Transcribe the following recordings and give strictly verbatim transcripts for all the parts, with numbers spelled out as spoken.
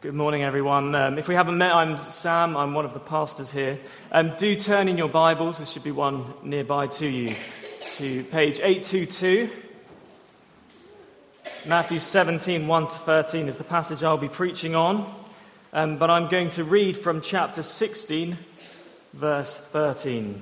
Good morning, everyone. Um, if we haven't met, I'm Sam. I'm one of the pastors here. Um, do turn in your Bibles. There should be one nearby to you. To page eight twenty-two. Matthew seventeen, one to thirteen is the passage I'll be preaching on. Um, but I'm going to read from chapter sixteen, verse thirteen.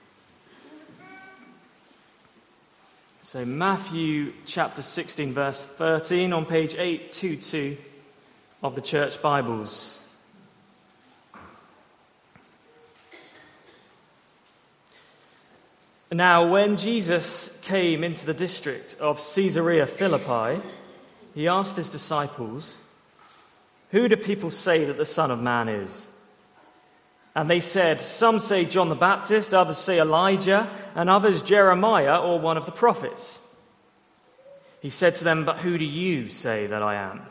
So Matthew chapter sixteen, verse thirteen on page eight twenty-two of the Church Bibles. Now, when Jesus came into the district of Caesarea Philippi, he asked his disciples, "Who do people say that the Son of Man is?" And they said, "Some say John the Baptist, others say Elijah, and others Jeremiah or one of the prophets." He said to them, "But who do you say that I am?"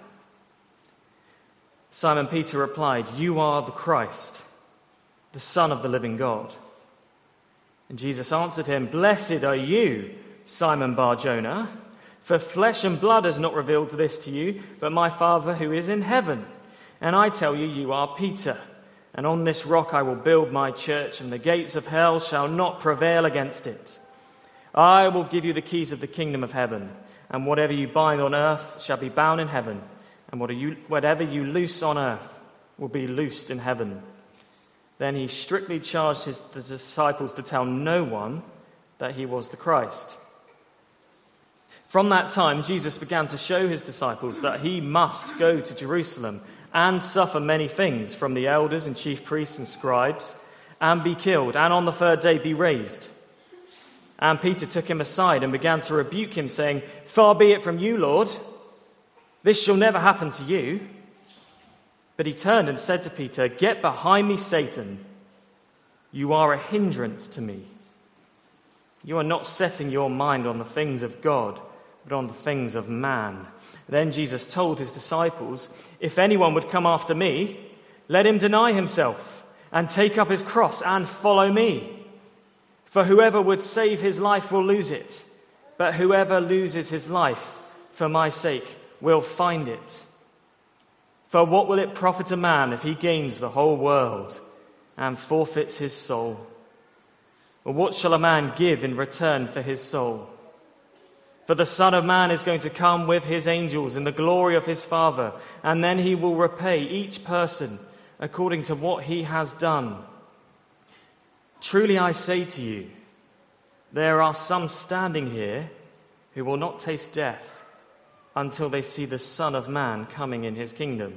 Simon Peter replied, "You are the Christ, the Son of the living God." And Jesus answered him, "Blessed are you, Simon Bar-Jonah, for flesh and blood has not revealed this to you, but my Father who is in heaven. And I tell you, you are Peter, and on this rock I will build my church, and the gates of hell shall not prevail against it. I will give you the keys of the kingdom of heaven, and whatever you bind on earth shall be bound in heaven, and whatever you loose on earth will be loosed in heaven." Then he strictly charged his the disciples to tell no one that he was the Christ. From that time, Jesus began to show his disciples that he must go to Jerusalem and suffer many things from the elders and chief priests and scribes, and be killed, and on the third day be raised. And Peter took him aside and began to rebuke him, saying, "Far be it from you, Lord. This shall never happen to you." But he turned and said to Peter, "Get behind me, Satan. You are a hindrance to me. You are not setting your mind on the things of God, but on the things of man." Then Jesus told his disciples, "If anyone would come after me, let him deny himself and take up his cross and follow me. For whoever would save his life will lose it, but whoever loses his life for my sake will find it. For what will it profit a man if he gains the whole world and forfeits his soul? Or what shall a man give in return for his soul? For the Son of Man is going to come with his angels in the glory of his Father, and then he will repay each person according to what he has done. Truly I say to you, there are some standing here who will not taste death until they see the Son of Man coming in his kingdom."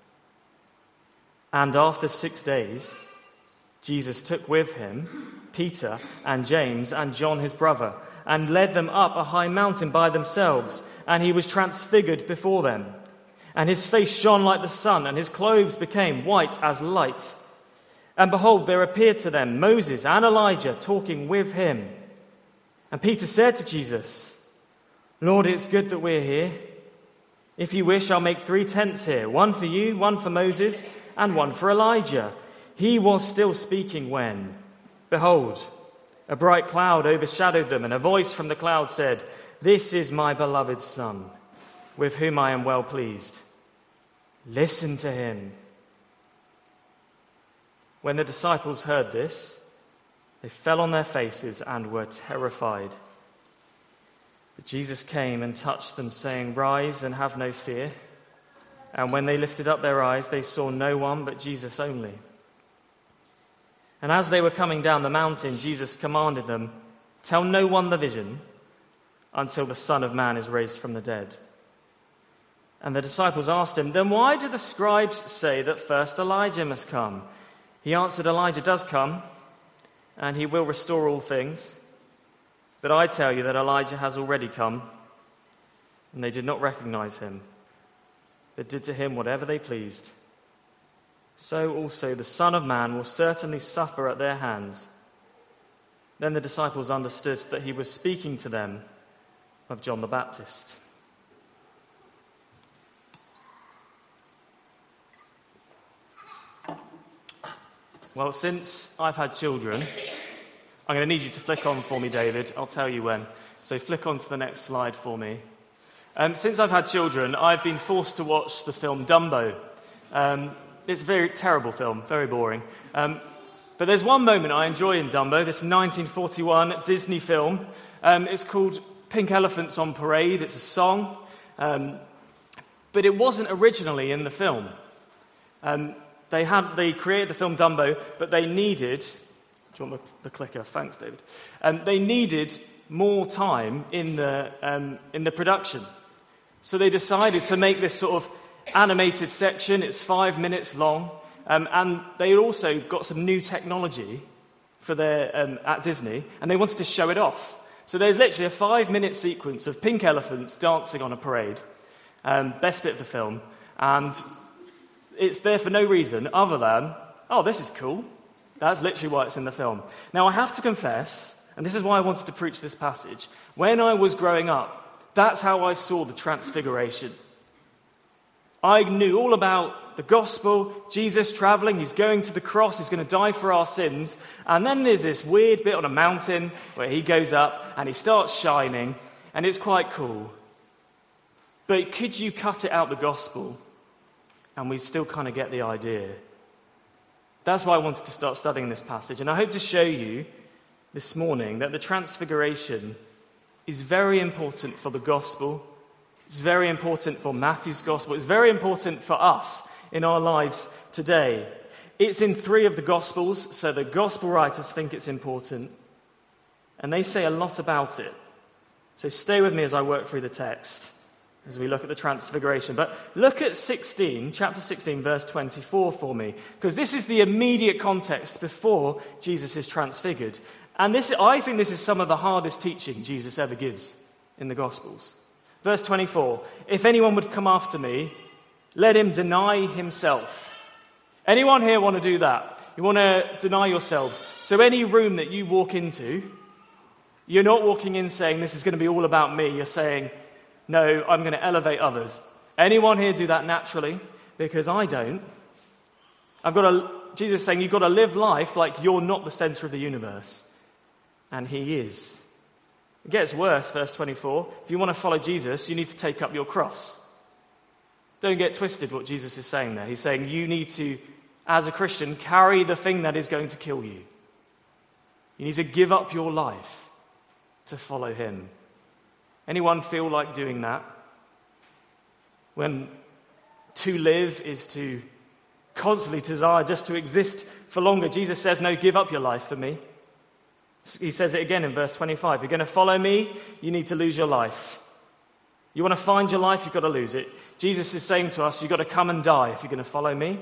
And after six days, Jesus took with him Peter and James and John his brother, and led them up a high mountain by themselves, and he was transfigured before them. And his face shone like the sun, and his clothes became white as light. And behold, there appeared to them Moses and Elijah talking with him. And Peter said to Jesus, "Lord, it's good that we're here. If you wish, I'll make three tents here, one for you, one for Moses, and one for Elijah." He was still speaking when, behold, a bright cloud overshadowed them, and a voice from the cloud said, "This is my beloved Son, with whom I am well pleased. Listen to him." When the disciples heard this, they fell on their faces and were terrified. But Jesus came and touched them, saying, "Rise and have no fear." And when they lifted up their eyes, they saw no one but Jesus only. And as they were coming down the mountain, Jesus commanded them, "Tell no one the vision until the Son of Man is raised from the dead." And the disciples asked him, "Then why do the scribes say that first Elijah must come?" He answered, "Elijah does come, and he will restore all things. But I tell you that Elijah has already come." And they did not recognize him, but did to him whatever they pleased. So also the Son of Man will certainly suffer at their hands. Then the disciples understood that he was speaking to them of John the Baptist. Well, since I've had children, I'm going to need you to flick on for me, David. I'll tell you when. So flick on to the next slide for me. Um, since I've had children, I've been forced to watch the film Dumbo. Um, it's a very terrible film, very boring. Um, but there's one moment I enjoy in Dumbo, this nineteen forty-one Disney film. Um, it's called Pink Elephants on Parade. It's a song. Um, but it wasn't originally in the film. Um, they had they created the film Dumbo, but they needed... Do you want the, the clicker? Thanks, David. Um, they needed more time in the um, in the production. So they decided to make this sort of animated section. It's five minutes long. Um, and they also got some new technology for their um, at Disney, and they wanted to show it off. So there's literally a five-minute sequence of pink elephants dancing on a parade, um, best bit of the film, and it's there for no reason other than, oh, this is cool. That's literally why it's in the film. Now, I have to confess, and this is why I wanted to preach this passage, when I was growing up, that's how I saw the Transfiguration. I knew all about the gospel, Jesus traveling, he's going to the cross, he's going to die for our sins. And then there's this weird bit on a mountain where he goes up and he starts shining, and it's quite cool. But could you cut it out the gospel and we still kind of get the idea? That's why I wanted to start studying this passage. And I hope to show you this morning that the Transfiguration is very important for the gospel. It's very important for Matthew's gospel. It's very important for us in our lives today. It's in three of the gospels, so the gospel writers think it's important. And they say a lot about it. So stay with me as I work through the text, as we look at the Transfiguration. But look at sixteen, chapter sixteen, verse twenty-four for me, because this is the immediate context before Jesus is transfigured. And this, I think this is some of the hardest teaching Jesus ever gives in the Gospels. Verse twenty-four, if anyone would come after me, let him deny himself. Anyone here want to do that? You want to deny yourselves. So any room that you walk into, you're not walking in saying, this is going to be all about me. You're saying, no, I'm going to elevate others. Anyone here do that naturally? Because I don't. I've got to, Jesus is saying, you've got to live life like you're not the center of the universe. And he is. It gets worse, verse twenty-four. If you want to follow Jesus, you need to take up your cross. Don't get twisted what Jesus is saying there. He's saying you need to, as a Christian, carry the thing that is going to kill you. You need to give up your life to follow him. Anyone feel like doing that? When to live is to constantly desire just to exist for longer. Jesus says, no, give up your life for me. He says it again in verse twenty-five. You're going to follow me, you need to lose your life. You want to find your life, you've got to lose it. Jesus is saying to us, you've got to come and die if you're going to follow me.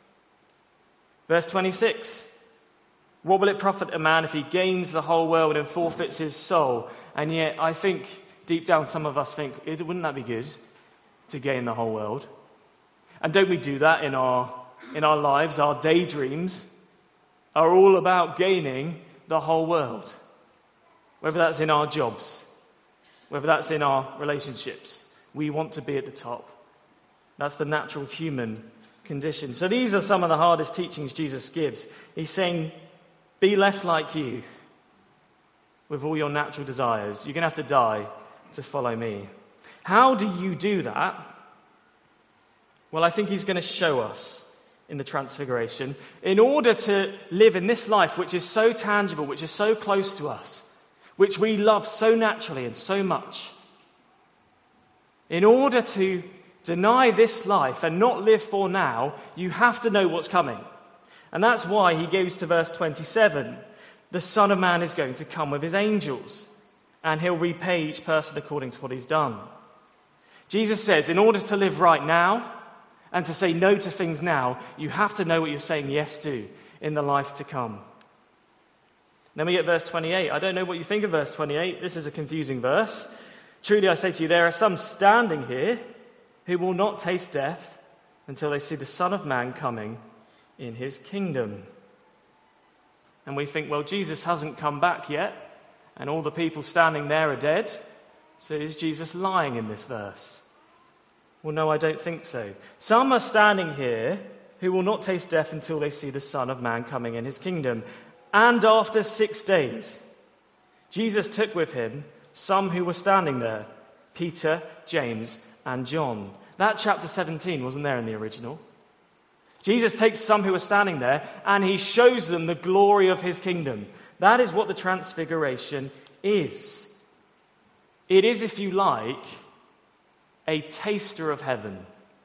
Verse twenty-six. What will it profit a man if he gains the whole world and forfeits his soul? And yet, I think, deep down, some of us think, wouldn't that be good to gain the whole world? And don't we do that in our, in our lives? Our daydreams are all about gaining the whole world, whether that's in our jobs, whether that's in our relationships. We want to be at the top. That's the natural human condition. So these are some of the hardest teachings Jesus gives. He's saying, be less like you with all your natural desires. You're going to have to die to follow me. How do you do that? Well, I think he's going to show us in the Transfiguration, in order to live in this life which is so tangible, which is so close to us, which we love so naturally and so much. In order to deny this life and not live for now, you have to know what's coming. And that's why he goes to verse twenty-seven. The Son of Man is going to come with his angels, and he'll repay each person according to what he's done. Jesus says, in order to live right now, and to say no to things now, you have to know what you're saying yes to in the life to come. Then we get verse twenty-eight. I don't know what you think of verse twenty-eight. This is a confusing verse. Truly I say to you, there are some standing here who will not taste death until they see the Son of Man coming in his kingdom. And we think, well, Jesus hasn't come back yet, and all the people standing there are dead. So is Jesus lying in this verse? Well, no, I don't think so. Some are standing here who will not taste death until they see the Son of Man coming in his kingdom. And after six days, Jesus took with him some who were standing there, Peter, James, and John. That chapter seventeen wasn't there in the original. Jesus takes some who are standing there and he shows them the glory of his kingdom. That is what the transfiguration is. It is, if you like, a taster of heaven.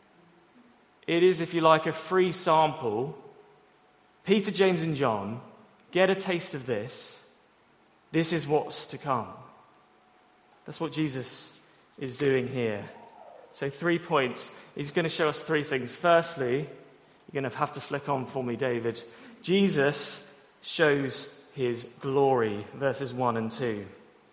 It is, if you like, a free sample. Peter, James, and John, get a taste of this. This is what's to come. That's what Jesus is doing here. So three points. He's going to show us three things. Firstly, you're going to have to flick on for me, David. Jesus shows his glory, verses one and two.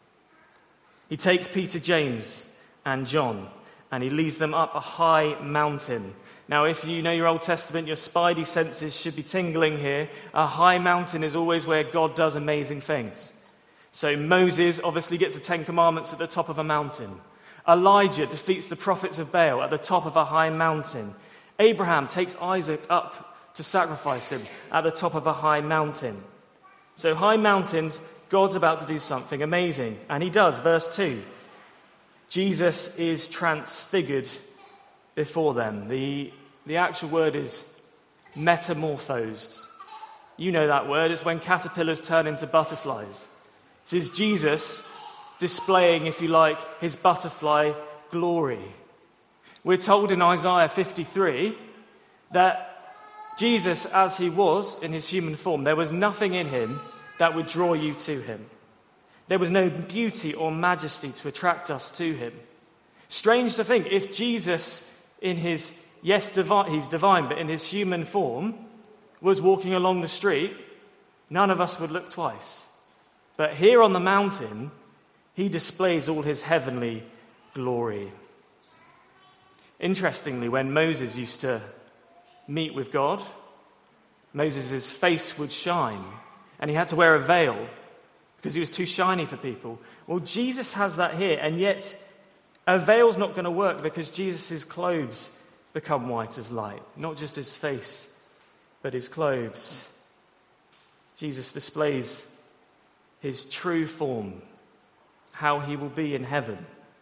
He takes Peter, James, and John, and he leads them up a high mountain. Now, if you know your Old Testament, your spidey senses should be tingling here. A high mountain is always where God does amazing things. So Moses obviously gets the Ten Commandments at the top of a mountain. Elijah defeats the prophets of Baal at the top of a high mountain. Abraham takes Isaac up to sacrifice him at the top of a high mountain. So high mountains, God's about to do something amazing. And he does. Verse two. Jesus is transfigured before them. The, the actual word is metamorphosed. You know that word. It's when caterpillars turn into butterflies. This is Jesus displaying, if you like, his butterfly glory. We're told in Isaiah fifty-three that Jesus, as he was in his human form, there was nothing in him that would draw you to him. There was no beauty or majesty to attract us to him. Strange to think, if Jesus in his, yes, divine, he's divine, but in his human form, was walking along the street, none of us would look twice. But here on the mountain, he displays all his heavenly glory. Interestingly, when Moses used to meet with God, Moses' face would shine, and he had to wear a veil because he was too shiny for people. Well, Jesus has that here, and yet a veil's not going to work because Jesus' clothes become white as light. Not just his face, but his clothes. Jesus displays his true form, how he will be in heaven.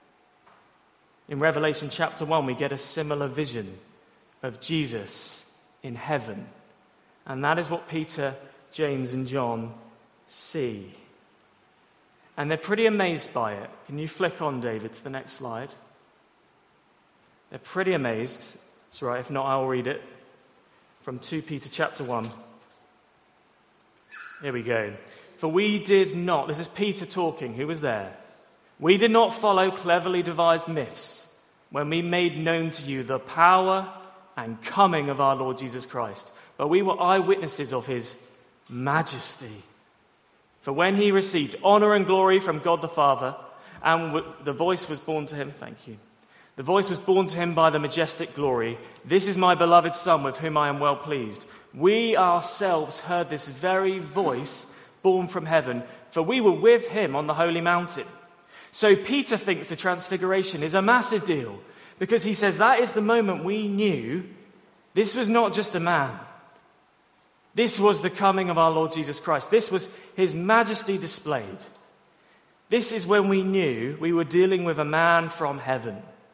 In Revelation chapter one, we get a similar vision of Jesus in heaven. And that is what Peter, James, and John see. And they're pretty amazed by it. Can you flick on, David, to the next slide? They're pretty amazed. That's right, if not, I'll read it. From Second Peter chapter one. Here we go. For we did not, this is Peter talking, who was there. We did not follow cleverly devised myths when we made known to you the power and coming of our Lord Jesus Christ, but we were eyewitnesses of his majesty. For when he received honor and glory from God the Father, and the voice was borne to him, thank you, the voice was borne to him by the majestic glory, this is my beloved Son with whom I am well pleased. We ourselves heard this very voice born from heaven, for we were with him on the holy mountain. So Peter thinks the transfiguration is a massive deal, because he says that is the moment we knew this was not just a man. This was the coming of our Lord Jesus Christ. This was his majesty displayed. This is when we knew we were dealing with a man from heaven.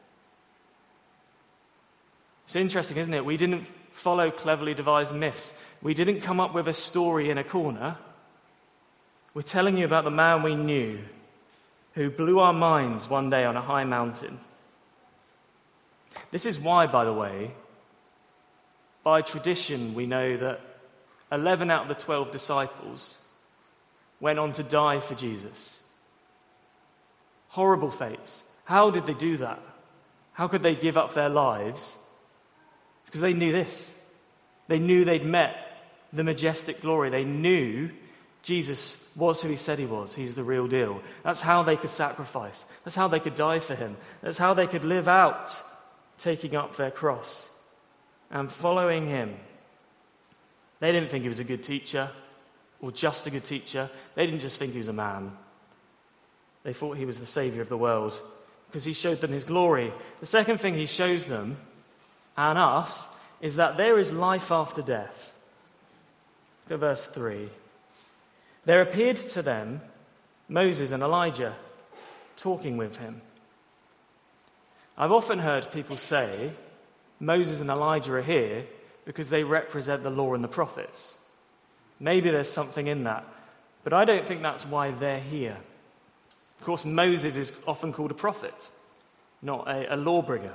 It's interesting, isn't it? We didn't follow cleverly devised myths. We didn't come up with a story in a corner. We're telling you about the man we knew who blew our minds one day on a high mountain. This is why, by the way, by tradition, we know that eleven out of the twelve disciples went on to die for Jesus. Horrible fates. How did they do that? How could they give up their lives? It's because they knew this. They knew they'd met the majestic glory. They knew Jesus was who he said he was. He's the real deal. That's how they could sacrifice. That's how they could die for him. That's how they could live out taking up their cross and following him. They didn't think he was a good teacher or just a good teacher. They didn't just think he was a man. They thought he was the Savior of the world because he showed them his glory. The second thing he shows them and us is that there is life after death. Look at verse three. There appeared to them Moses and Elijah talking with him. I've often heard people say Moses and Elijah are here because they represent the law and the prophets. Maybe there's something in that, but I don't think that's why they're here. Of course, Moses is often called a prophet, not a, a lawbringer.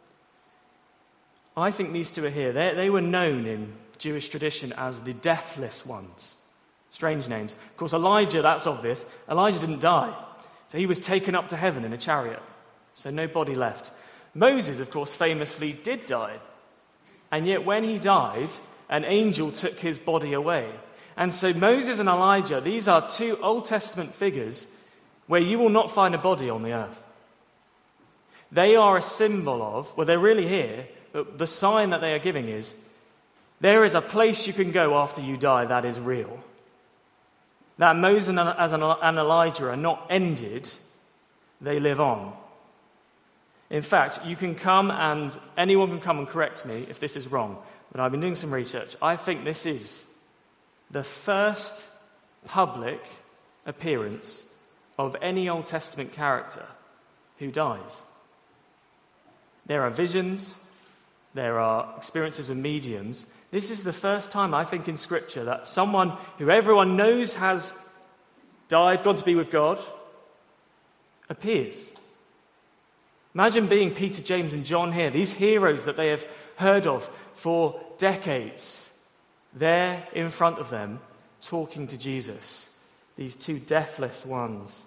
I think these two are here. They, they were known in Jewish tradition as the deathless ones. Strange names. Of course, Elijah, that's obvious. Elijah didn't die, so he was taken up to heaven in a chariot, so no body left. Moses, of course, famously did die, and yet when he died, an angel took his body away. And so Moses and Elijah, these are two Old Testament figures where you will not find a body on the earth. They are a symbol of, well, they're really here, but the sign that they are giving is, there is a place you can go after you die that is real. That Moses and Elijah are not ended, they live on. In fact, you can come and, anyone can come and correct me if this is wrong, but I've been doing some research. I think this is the first public appearance of any Old Testament character who dies. There are visions, there are experiences with mediums. This is the first time, I think, in Scripture that someone who everyone knows has died, gone to be with God, appears. Imagine being Peter, James, and John here, these heroes that they have heard of for decades, there in front of them, talking to Jesus, these two deathless ones.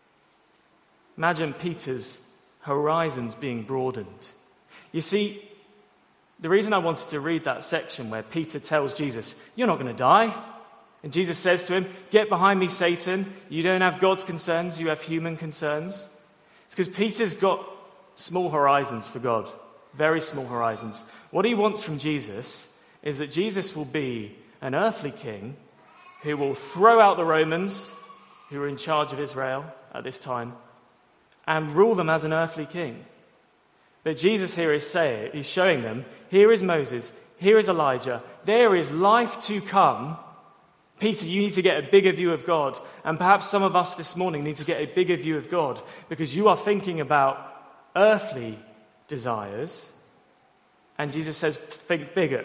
Imagine Peter's horizons being broadened. You see, the reason I wanted to read that section where Peter tells Jesus, "You're not going to die," and Jesus says to him, "Get behind me, Satan. You don't have God's concerns, you have human concerns." It's because Peter's got small horizons for God, very small horizons. What he wants from Jesus is that Jesus will be an earthly king who will throw out the Romans, who were in charge of Israel at this time, and rule them as an earthly king. But Jesus here is saying, he's showing them, here is Moses, here is Elijah, there is life to come. Peter, you need to get a bigger view of God. And perhaps some of us this morning need to get a bigger view of God because you are thinking about earthly desires. And Jesus says, think bigger.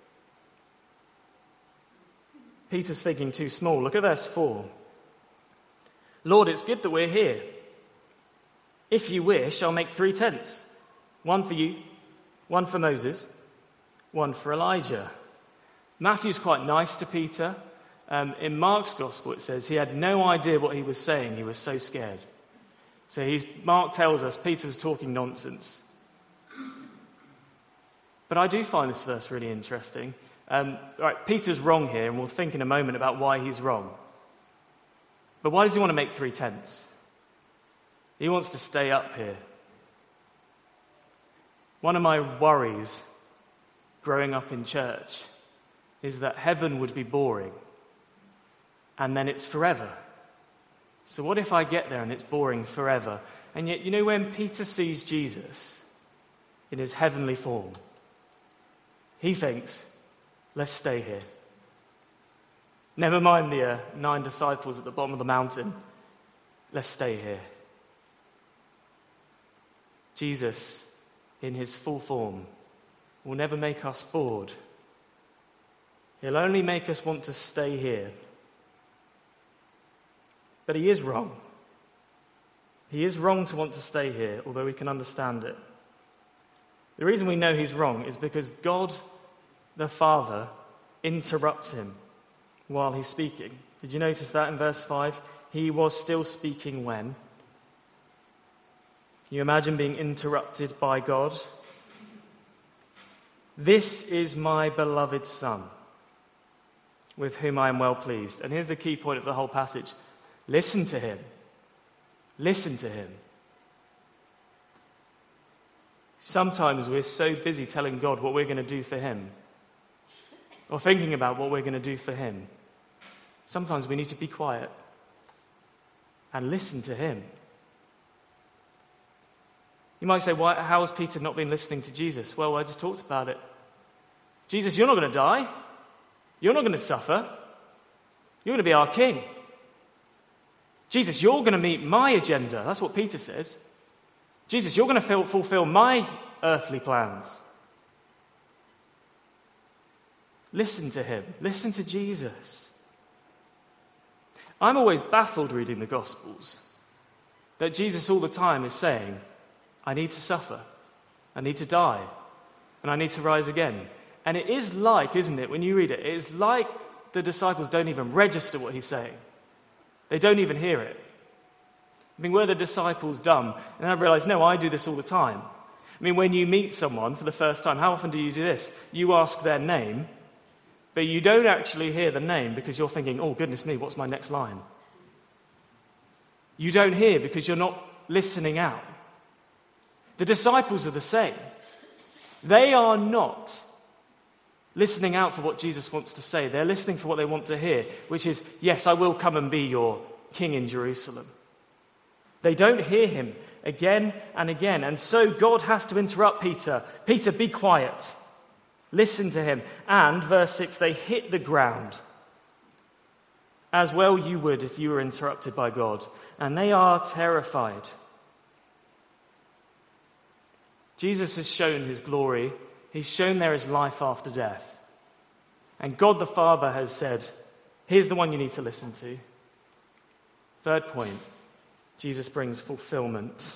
Peter's thinking too small. Look at verse four. "Lord, it's good that we're here. If you wish, I'll make three tents. One for you, one for Moses, one for Elijah." Matthew's quite nice to Peter. Um, in Mark's gospel, it says he had no idea what he was saying. He was so scared. So he's, Mark tells us Peter was talking nonsense. But I do find this verse really interesting. Um, right, Peter's wrong here, and we'll think in a moment about why he's wrong. But why does he want to make three tents? He wants to stay up here. One of my worries growing up in church is that heaven would be boring, and then it's forever. So what if I get there and it's boring forever? And yet, you know, when Peter sees Jesus in his heavenly form, he thinks, let's stay here. Never mind the uh, nine disciples at the bottom of the mountain. Let's stay here. Jesus, in his full form, will never make us bored. He'll only make us want to stay here. But he is wrong. He is wrong to want to stay here, although we can understand it. The reason we know he's wrong is because God, the Father, interrupts him while he's speaking. Did you notice that in verse five? He was still speaking when? Can you imagine being interrupted by God? "This is my beloved Son, with whom I am well pleased." And here's the key point of the whole passage. Listen to him. Listen to him. Sometimes we're so busy telling God what we're going to do for him, or thinking about what we're going to do for him. Sometimes we need to be quiet and listen to him. You might say, why, how has Peter not been listening to Jesus? Well, I just talked about it. Jesus, you're not going to die. You're not going to suffer. You're going to be our king. Jesus, you're going to meet my agenda. That's what Peter says. Jesus, you're going to fulfill my earthly plans. Listen to him. Listen to Jesus. I'm always baffled reading the Gospels that Jesus all the time is saying, I need to suffer, I need to die, and I need to rise again. And it is like, isn't it, when you read it, it is like the disciples don't even register what he's saying. They don't even hear it. I mean, were the disciples dumb? And I realize, no, I do this all the time. I mean, when you meet someone for the first time, how often do you do this? You ask their name, but you don't actually hear the name because you're thinking, oh, goodness me, what's my next line? You don't hear because you're not listening out. The disciples are the same. They are not listening out for what Jesus wants to say. They're listening for what they want to hear, which is, yes, I will come and be your king in Jerusalem. They don't hear him again and again. And so God has to interrupt Peter. Peter, be quiet. Listen to him. And, verse six, they hit the ground. As well you would if you were interrupted by God. And they are terrified. Jesus has shown his glory. He's shown there is life after death. And God the Father has said, here's the one you need to listen to. Third point, Jesus brings fulfillment.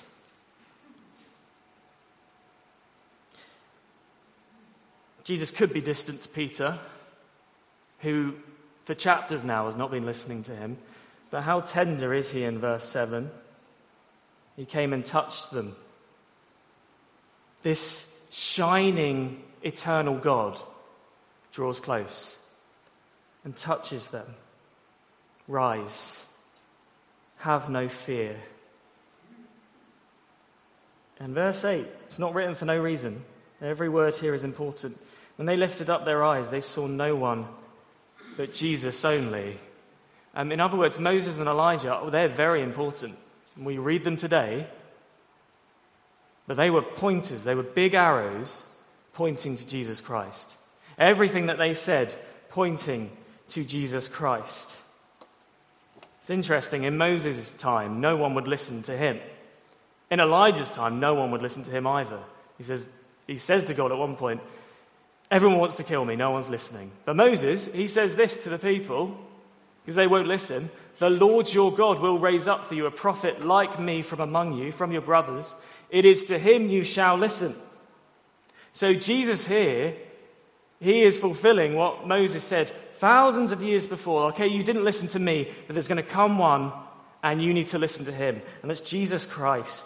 Jesus could be distant to Peter, who for chapters now has not been listening to him. But how tender is he in verse seven? He came and touched them. This shining, eternal God draws close and touches them. Rise. Have no fear. And verse eight, it's not written for no reason. Every word here is important. When they lifted up their eyes, they saw no one but Jesus only. Um, in other words, Moses and Elijah, oh, they're very important. We read them today, but they were pointers. They were big arrows pointing to Jesus Christ. Everything that they said pointing to Jesus Christ. It's interesting, in Moses' time, no one would listen to him. In Elijah's time, no one would listen to him either. He says, he says to God at one point, everyone wants to kill me, no one's listening. But Moses, he says this to the people, because they won't listen, the Lord your God will raise up for you a prophet like me from among you, from your brothers. It is to him you shall listen. So Jesus here, he is fulfilling what Moses said thousands of years before. Okay, you didn't listen to me, but there's going to come one and you need to listen to him. And that's Jesus Christ.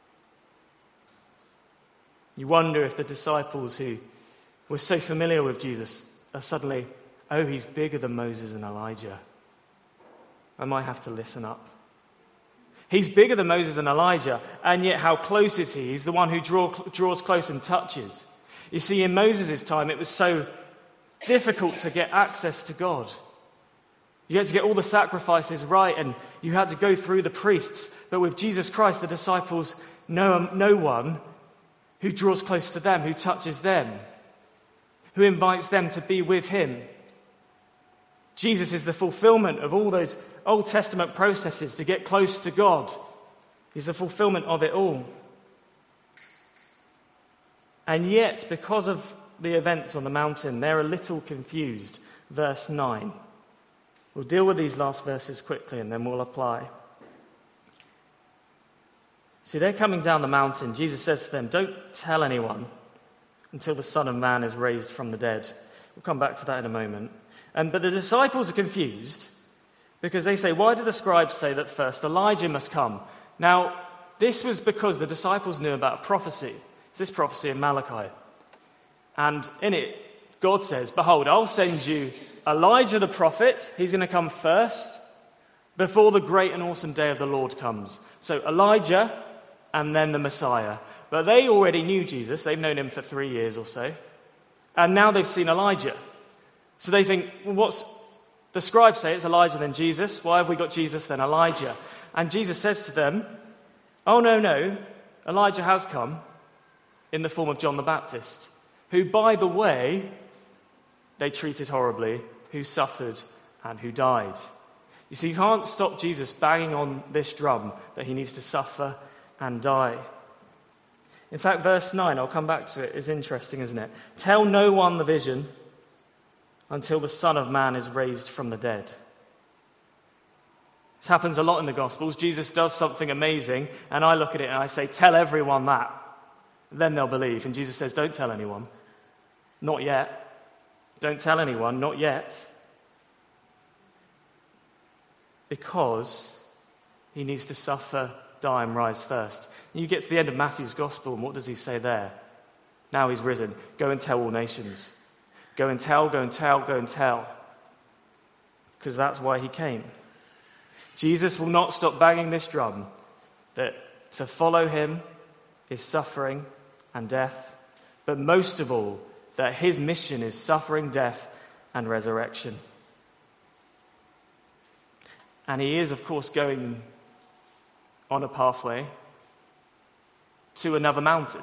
You wonder if the disciples who were so familiar with Jesus are suddenly, oh, he's bigger than Moses and Elijah. I might have to listen up. He's bigger than Moses and Elijah, and yet how close is he? He's the one who draw, draws close and touches. You see, in Moses' time, it was so difficult to get access to God. You had to get all the sacrifices right, and you had to go through the priests. But with Jesus Christ, the disciples know no one who draws close to them, who touches them, who invites them to be with him. Jesus is the fulfillment of all those Old Testament processes to get close to God. He's the fulfillment of it all. And yet, because of the events on the mountain, they're a little confused. Verse nine. We'll deal with these last verses quickly and then we'll apply. See, they're coming down the mountain. Jesus says to them, don't tell anyone until the Son of Man is raised from the dead. We'll come back to that in a moment. Um, but the disciples are confused because they say, why did the scribes say that first Elijah must come? Now, this was because the disciples knew about a prophecy. It's this prophecy in Malachi. And in it, God says, behold, I'll send you Elijah the prophet. He's going to come first before the great and awesome day of the Lord comes. So Elijah and then the Messiah. But they already knew Jesus. They've known him for three years or so. And now they've seen Elijah. So they think, well, what's... The scribes say it's Elijah then Jesus. Why have we got Jesus then Elijah? And Jesus says to them, oh, no, no. Elijah has come in the form of John the Baptist, who, by the way, they treated horribly, who suffered and who died. You see, you can't stop Jesus banging on this drum that he needs to suffer and die. In fact, verse nine, I'll come back to it, is interesting, isn't it? Tell no one the vision until the Son of Man is raised from the dead. This happens a lot in the Gospels. Jesus does something amazing, and I look at it and I say, tell everyone that. Then they'll believe. And Jesus says, don't tell anyone. Not yet. Don't tell anyone, not yet. Because he needs to suffer, die, and rise first. And you get to the end of Matthew's Gospel, and what does he say there? Now he's risen. Go and tell all nations. Go and tell, go and tell, go and tell. Because that's why he came. Jesus will not stop banging this drum that to follow him is suffering and death, but most of all, that his mission is suffering, death, and resurrection. And he is, of course, going on a pathway to another mountain.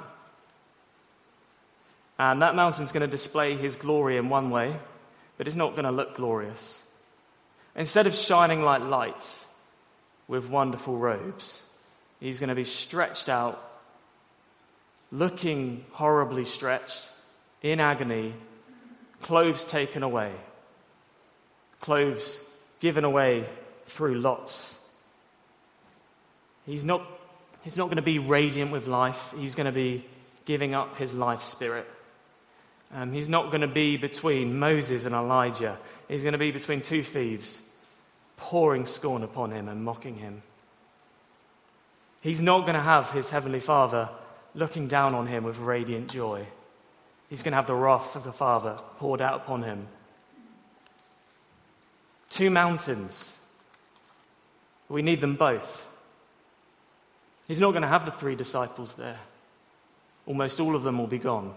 And that mountain's going to display his glory in one way, but it's not going to look glorious. Instead of shining like lights with wonderful robes, he's going to be stretched out, looking horribly stretched, in agony, clothes taken away, clothes given away through lots. He's not, he's not going to be radiant with life. He's going to be giving up his life spirit. Um, he's not going to be between Moses and Elijah. He's going to be between two thieves, pouring scorn upon him and mocking him. He's not going to have his heavenly Father looking down on him with radiant joy. He's going to have the wrath of the Father poured out upon him. Two mountains. We need them both. He's not going to have the three disciples there. Almost all of them will be gone.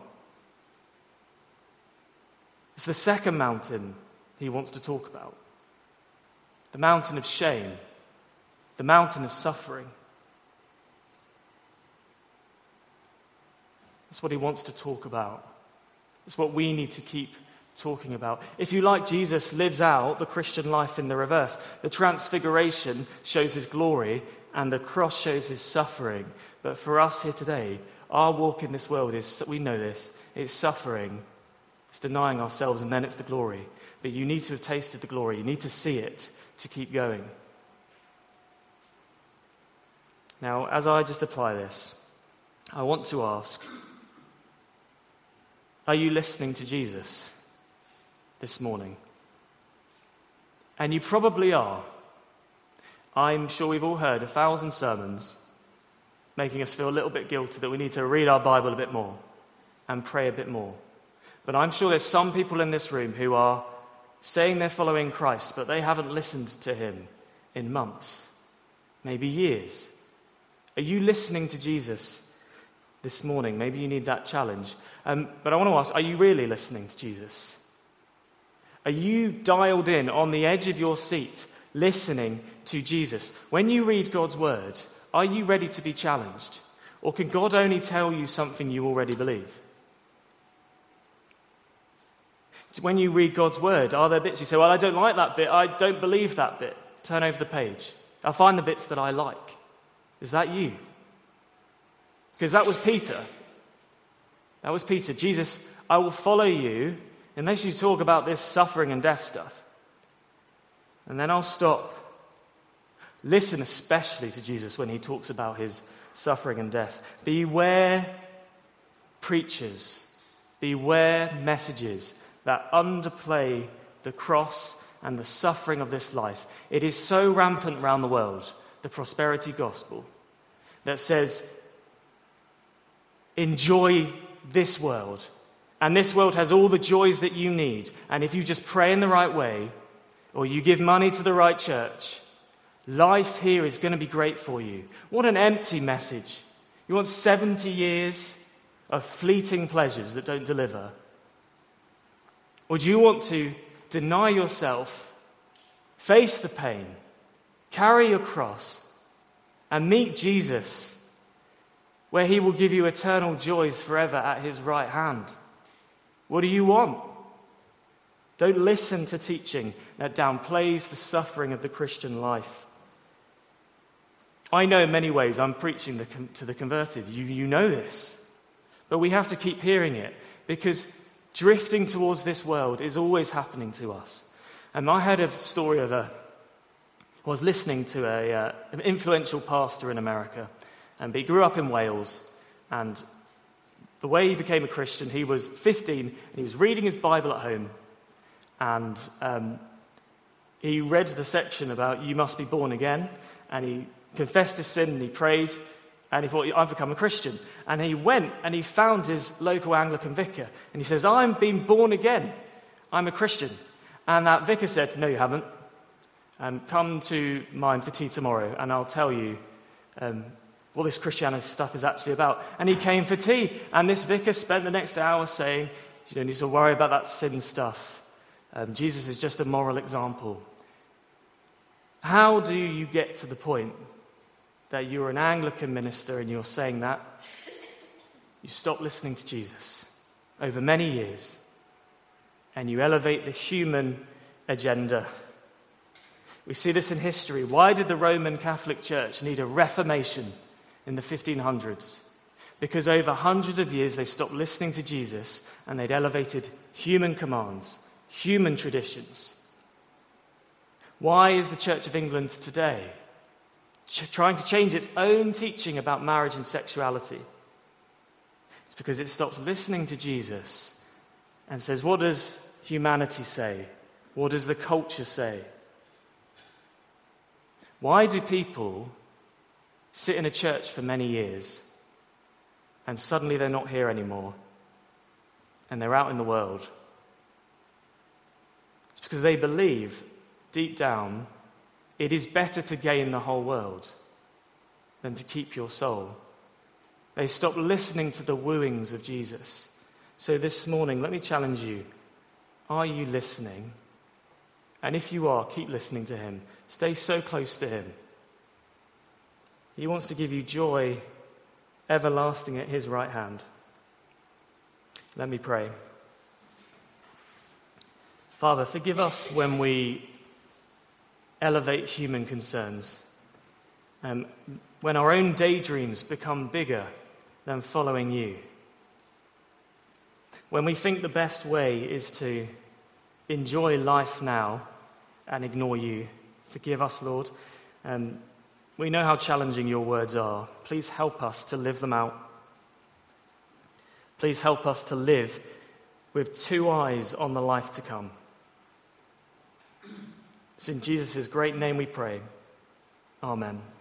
It's the second mountain he wants to talk about. The mountain of shame. The mountain of suffering. That's what he wants to talk about. It's what we need to keep talking about. If you like, Jesus lives out the Christian life in the reverse. The transfiguration shows his glory and the cross shows his suffering. But for us here today, our walk in this world is, we know this, it's suffering, it's denying ourselves, and then it's the glory. But you need to have tasted the glory. You need to see it to keep going. Now, as I just apply this, I want to ask, are you listening to Jesus this morning? And you probably are. I'm sure we've all heard a thousand sermons making us feel a little bit guilty that we need to read our Bible a bit more and pray a bit more. But I'm sure there's some people in this room who are saying they're following Christ, but they haven't listened to him in months, maybe years. Are you listening to Jesus this morning? Maybe you need that challenge. Um, but I want to ask, are you really listening to Jesus? Are you dialed in on the edge of your seat, listening to Jesus? When you read God's word, are you ready to be challenged? Or can God only tell you something you already believe? When you read God's word, are there bits you say, well, I don't like that bit, I don't believe that bit. Turn over the page. I'll find the bits that I like. Is that you? Because that was Peter. That was Peter. Jesus, I will follow you unless you talk about this suffering and death stuff. And then I'll stop. Listen especially to Jesus when he talks about his suffering and death. Beware preachers. Beware messages that underplay the cross and the suffering of this life. It is so rampant around the world, the prosperity gospel, that says, enjoy this world. And this world has all the joys that you need. And if you just pray in the right way, or you give money to the right church, life here is going to be great for you. What an empty message. You want seventy years of fleeting pleasures that don't deliver? Or do you want to deny yourself, face the pain, carry your cross, and meet Jesus, where he will give you eternal joys forever at his right hand? What do you want? Don't listen to teaching that downplays the suffering of the Christian life. I know in many ways I'm preaching the, to the converted. You, you know this. But we have to keep hearing it, because drifting towards this world is always happening to us. And I heard a story of a, I was listening to a, uh, an influential pastor in America, and he grew up in Wales, and the way he became a Christian, he was fifteen, and he was reading his Bible at home, and um, he read the section about you must be born again, and he confessed his sin, and he prayed, and he thought, I've become a Christian. And he went and he found his local Anglican vicar, and he says, I'm being born again. I'm a Christian. And that vicar said, no, you haven't. Um, come to mine for tea tomorrow, and I'll tell you um, what this Christianity stuff is actually about. And he came for tea, and this vicar spent the next hour saying, you don't need to worry about that sin stuff. Um, Jesus is just a moral example. How do you get to the point that you're an Anglican minister and you're saying that? You stop listening to Jesus over many years, and you elevate the human agenda. We see this in history. Why did the Roman Catholic Church need a reformation in the fifteen hundreds? Because over hundreds of years they stopped listening to Jesus, and they'd elevated human commands, human traditions. Why is the Church of England today ch- trying to change its own teaching about marriage and sexuality? It's because it stops listening to Jesus and says, what does humanity say? What does the culture say? Why do people sit in a church for many years and suddenly they're not here anymore and they're out in the world? It's because they believe deep down it is better to gain the whole world than to keep your soul. They stop listening to the wooings of Jesus. So this morning, let me challenge you. Are you listening? And if you are, keep listening to him. Stay so close to him. He wants to give you joy everlasting at his right hand. Let me pray. Father, forgive us when we elevate human concerns, um, when our own daydreams become bigger than following you. When we think the best way is to enjoy life now and ignore you. Forgive us, Lord. Um, we know how challenging your words are. Please help us to live them out. Please help us to live with two eyes on the life to come. It's in Jesus' great name we pray. Amen.